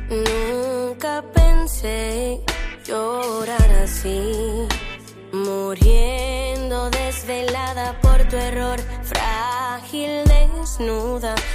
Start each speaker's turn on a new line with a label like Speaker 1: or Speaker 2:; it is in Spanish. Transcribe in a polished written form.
Speaker 1: Nunca pensé llorar así, muriendo desvelada por tu error, frágil, desnuda,